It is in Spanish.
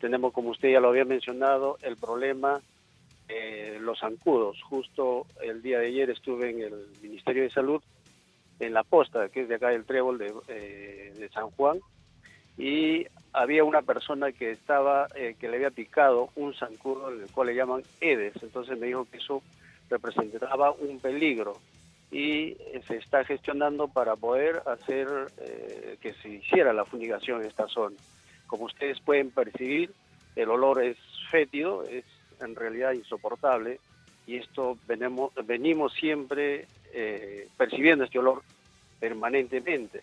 tenemos, como usted ya lo había mencionado, el problema los zancudos. Justo el día de ayer estuve en el Ministerio de Salud, en La Posta, que es de acá del Trébol de San Juan, y había una persona que estaba, que le había picado un zancudo, el cual le llaman Aedes. Entonces me dijo que eso representaba un peligro y se está gestionando para poder hacer que se hiciera la fumigación en esta zona. Como ustedes pueden percibir, el olor es fétido, es en realidad insoportable, y esto venimos siempre percibiendo este olor permanentemente.